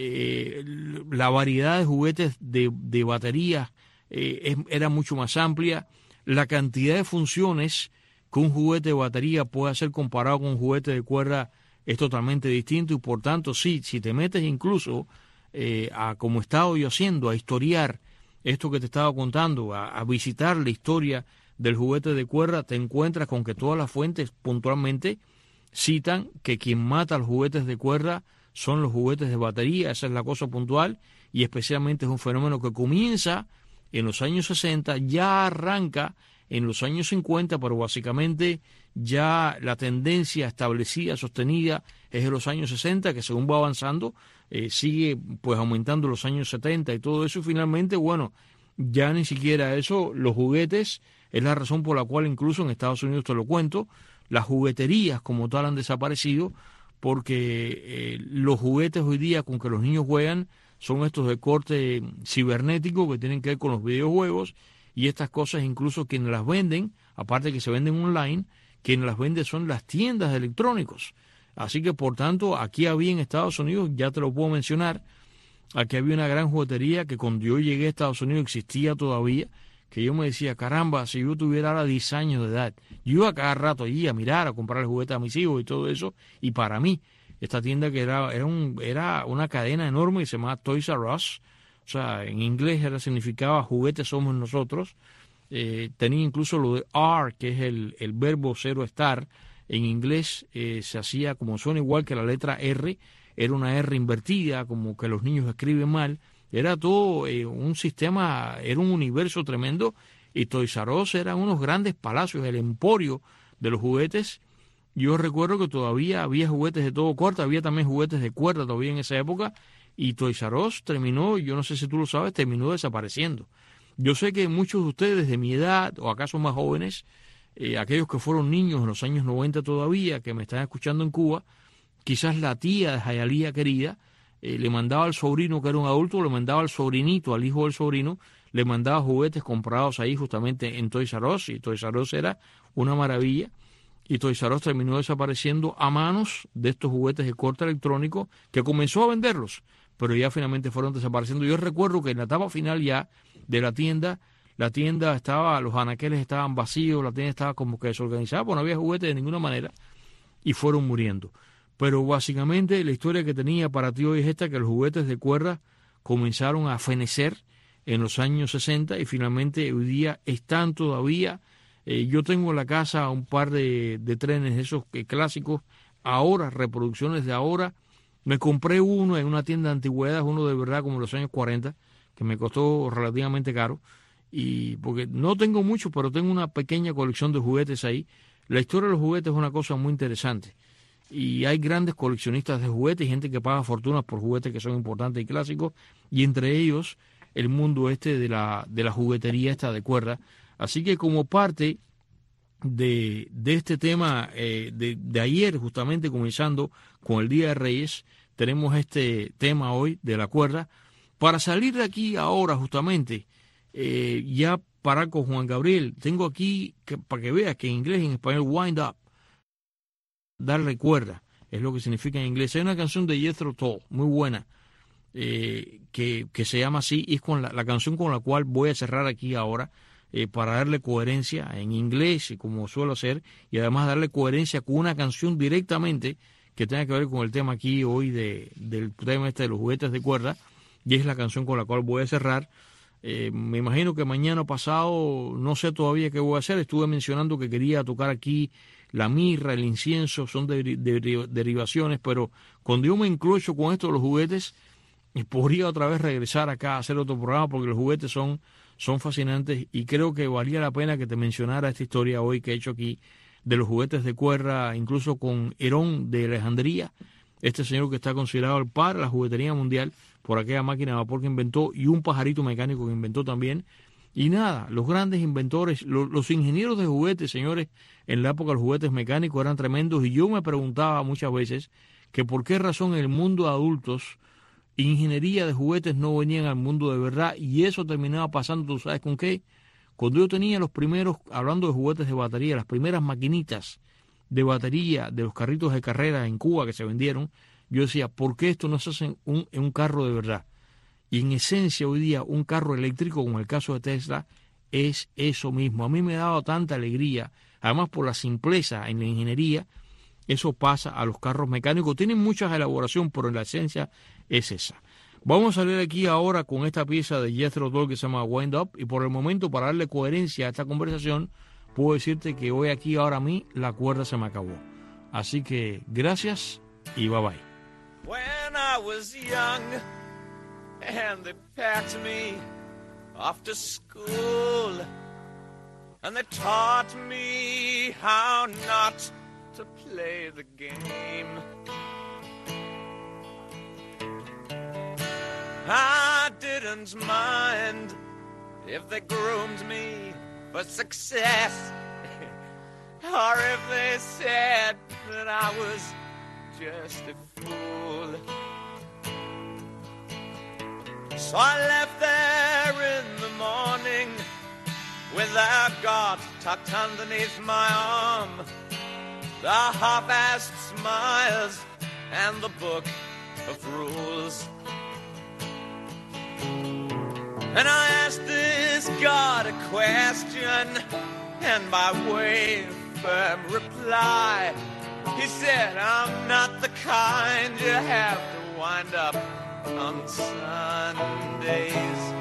La variedad de juguetes de batería era mucho más amplia. La cantidad de funciones que un juguete de batería puede ser comparado con un juguete de cuerda es totalmente distinto y por tanto sí, si te metes incluso como he estado yo haciendo, a historiar esto que te estaba contando, a visitar la historia del juguete de cuerda, te encuentras con que todas las fuentes puntualmente citan que quien mata a los juguetes de cuerda son los juguetes de batería. Esa es la cosa puntual y especialmente es un fenómeno que comienza en los años 60, ya arranca en los años 50, pero básicamente ya la tendencia establecida, sostenida, es de los años 60, que según va avanzando, sigue pues aumentando los años 70 y todo eso, y finalmente, bueno, ya ni siquiera eso, los juguetes, es la razón por la cual incluso en Estados Unidos, te lo cuento, las jugueterías como tal han desaparecido, porque los juguetes hoy día con que los niños juegan son estos de corte cibernético que tienen que ver con los videojuegos, y estas cosas incluso quienes las venden, aparte que se venden online, quienes las venden son las tiendas de electrónicos. Así que, por tanto, aquí había en Estados Unidos, ya te lo puedo mencionar, aquí había una gran juguetería que cuando yo llegué a Estados Unidos existía todavía, que yo me decía, caramba, si yo tuviera ahora 10 años de edad, yo iba cada rato allí a mirar, a comprar juguetes a mis hijos y todo eso, y para mí, esta tienda que era una cadena enorme que se llamaba Toys R Us, o sea, en inglés significaba juguetes somos nosotros. Tenía incluso lo de R, que es el verbo cero estar. En inglés se hacía como suena igual que la letra R, era una R invertida, como que los niños escriben mal. Era todo un sistema, era un universo tremendo. Y Toys R Us eran unos grandes palacios, el emporio de los juguetes. Yo recuerdo que todavía había juguetes de todo corte, había también juguetes de cuerda todavía en esa época. Y Toys R Us terminó, yo no sé si tú lo sabes, terminó desapareciendo. Yo sé que muchos de ustedes de mi edad, o acaso más jóvenes, aquellos que fueron niños en los años 90 todavía, que me están escuchando en Cuba, quizás la tía de Jayalía querida, le mandaba al sobrino que era un adulto, le mandaba al sobrinito, al hijo del sobrino, le mandaba juguetes comprados ahí justamente en Toys R Us, y Toys R Us era una maravilla. Y Toys R Us terminó desapareciendo a manos de estos juguetes de corte electrónico que comenzó a venderlos, pero ya finalmente fueron desapareciendo. Yo recuerdo que en la etapa final ya de la tienda estaba, los anaqueles estaban vacíos, la tienda estaba como que desorganizada, pues no había juguetes de ninguna manera y fueron muriendo. Pero básicamente la historia que tenía para ti hoy es esta, que los juguetes de cuerda comenzaron a fenecer en los años 60 y finalmente hoy día están todavía Yo tengo en la casa un par de trenes esos clásicos, ahora, reproducciones de ahora. Me compré uno en una tienda de antigüedades, uno de verdad como en los años 40, que me costó relativamente caro. Y porque no tengo mucho, pero tengo una pequeña colección de juguetes ahí. La historia de los juguetes es una cosa muy interesante. Y hay grandes coleccionistas de juguetes y gente que paga fortunas por juguetes que son importantes y clásicos. Y entre ellos el mundo de la juguetería esta de cuerda. Así que como parte de este tema de ayer, justamente comenzando con el Día de Reyes, tenemos este tema hoy de la cuerda. Para salir de aquí ahora justamente, ya parar con Juan Gabriel, tengo aquí, para que veas que en inglés y en español, wind up, darle cuerda, es lo que significa en inglés. Hay una canción de Jethro Tull, muy buena, que se llama así, y es con la canción con la cual voy a cerrar aquí ahora, para darle coherencia en inglés, como suelo hacer, y además darle coherencia con una canción directamente que tenga que ver con el tema aquí hoy del tema de los juguetes de cuerda, y es la canción con la cual voy a cerrar. Me imagino que mañana pasado, no sé todavía qué voy a hacer. Estuve mencionando que quería tocar aquí la mirra, el incienso, son derivaciones, pero cuando yo me incluyo con esto de los juguetes, podría otra vez regresar acá a hacer otro programa, porque los juguetes son fascinantes, y creo que valía la pena que te mencionara esta historia hoy que he hecho aquí de los juguetes de cuerda, incluso con Herón de Alejandría, este señor que está considerado el padre de la juguetería mundial por aquella máquina de vapor que inventó, y un pajarito mecánico que inventó también. Y nada, los grandes inventores, los ingenieros de juguetes, señores, en la época de los juguetes mecánicos eran tremendos, y yo me preguntaba muchas veces que por qué razón en el mundo de adultos ingeniería de juguetes no venían al mundo de verdad, y eso terminaba pasando, ¿tú sabes con qué? Cuando yo tenía los primeros, hablando de juguetes de batería, las primeras maquinitas de batería de los carritos de carrera en Cuba que se vendieron, yo decía, ¿por qué esto no se hace en un carro de verdad? Y en esencia hoy día un carro eléctrico, como el caso de Tesla, es eso mismo. A mí me ha dado tanta alegría, además por la simpleza en la ingeniería. Eso pasa a los carros mecánicos. Tienen mucha elaboración, pero en la esencia es esa. Vamos a salir aquí ahora con esta pieza de Jethro Tull que se llama Wind Up, y por el momento, para darle coherencia a esta conversación, puedo decirte que hoy aquí ahora a mí la cuerda se me acabó. Así que gracias y bye bye. When I was young and they packed me off to school and they taught me how not to play the game, I didn't mind if they groomed me for success or if they said that I was just a fool. So I left there in the morning with our God tucked underneath my arm, the half-assed smiles and the book of rules. And I asked this God a question, and by way of firm reply, he said, I'm not the kind you have to wind up on Sundays.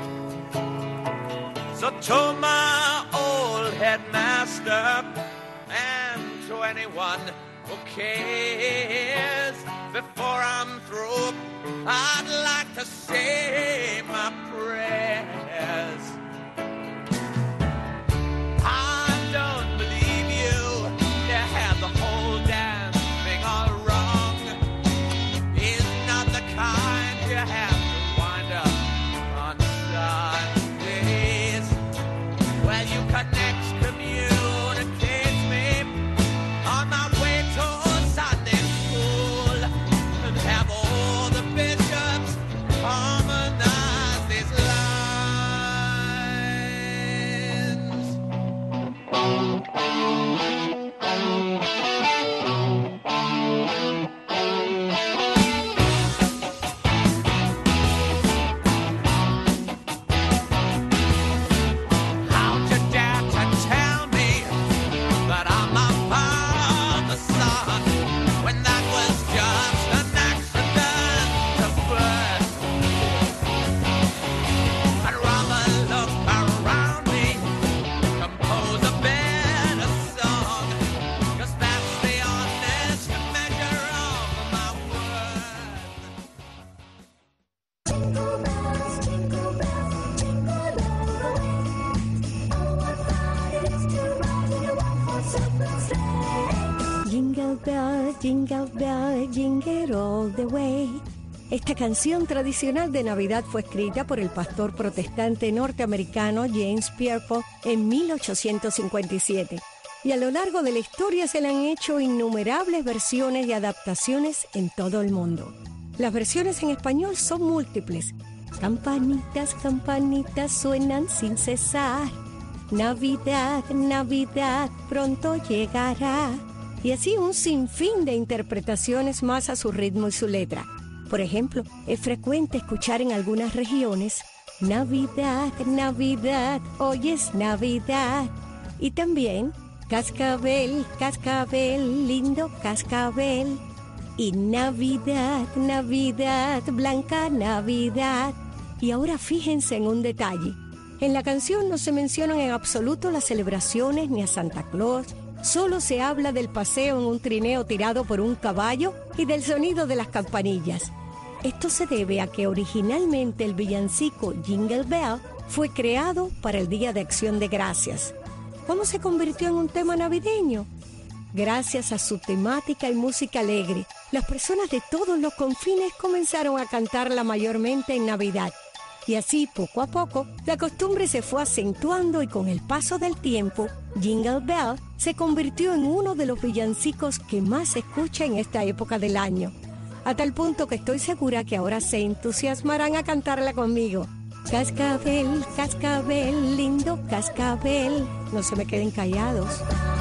So to my old headmaster and to anyone who cares, before I'm through, I'd like to say my prayers. I don't believe you had the whole damn thing all wrong. It's not the kind you have to wind up on Sundays. Well, you connect, communicate me on my way to Sunday school and have all the bishops harmonize these lines. bell, jingle all the way. Esta canción tradicional de Navidad fue escrita por el pastor protestante norteamericano James Pierpont en 1857. Y a lo largo de la historia se le han hecho innumerables versiones y adaptaciones en todo el mundo. Las versiones en español son múltiples. Campanitas, campanitas suenan sin cesar. Navidad, Navidad pronto llegará. Y así un sinfín de interpretaciones más a su ritmo y su letra. Por ejemplo, es frecuente escuchar en algunas regiones Navidad, Navidad, hoy es Navidad. Y también cascabel, cascabel, lindo cascabel. Y Navidad, Navidad, blanca Navidad. Y ahora fíjense en un detalle. En la canción no se mencionan en absoluto las celebraciones ni a Santa Claus. Solo se habla del paseo en un trineo tirado por un caballo y del sonido de las campanillas. Esto se debe a que originalmente el villancico Jingle Bell fue creado para el Día de Acción de Gracias. ¿Cómo se convirtió en un tema navideño? Gracias a su temática y música alegre, las personas de todos los confines comenzaron a cantarla mayormente en Navidad. Y así, poco a poco, la costumbre se fue acentuando y con el paso del tiempo, Jingle Bell se convirtió en uno de los villancicos que más se escucha en esta época del año. A tal punto que estoy segura que ahora se entusiasmarán a cantarla conmigo. Cascabel, cascabel, lindo cascabel. No se me queden callados.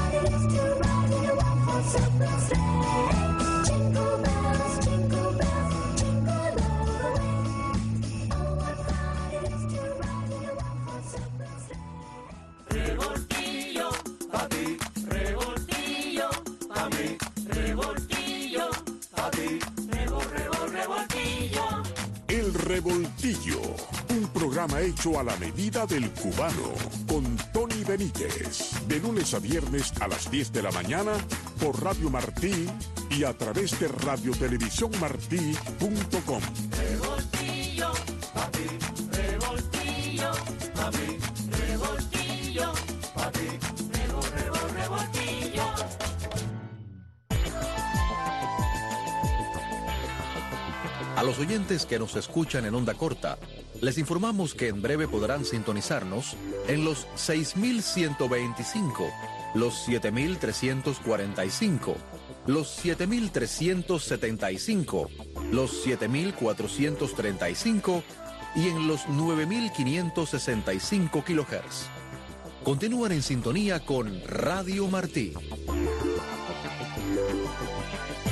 Revoltillo, papi, revoltillo, papi, revoltillo, papi, revoltillo. El Revoltillo, un programa hecho a la medida del cubano, con Tony Benítez, de lunes a viernes a las 10 de la mañana por Radio Martí y a través de radiotelevisiónmartí.com. Revoltillo, papi, revoltillo, papi, revoltillo, papi, revoltillo. A los oyentes que nos escuchan en onda corta, les informamos que en breve podrán sintonizarnos en los 6.125, los 7.345, los 7.375, los 7.435 y en los 9.565 kHz. Continúan en sintonía con Radio Martí.